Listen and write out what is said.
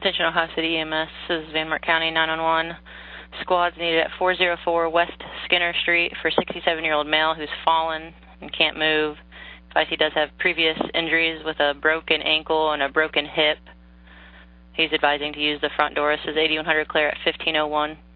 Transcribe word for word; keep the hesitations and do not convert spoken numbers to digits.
Attention Ohio City E M S, this is Van Mark County nine one one. Squad's needed at four oh four West Skinner Street for sixty-seven-year-old male who's fallen and can't move. Advice he does have previous injuries with a broken ankle and a broken hip. He's advising to use the front door. This is eighty-one hundred clear at fifteen oh one.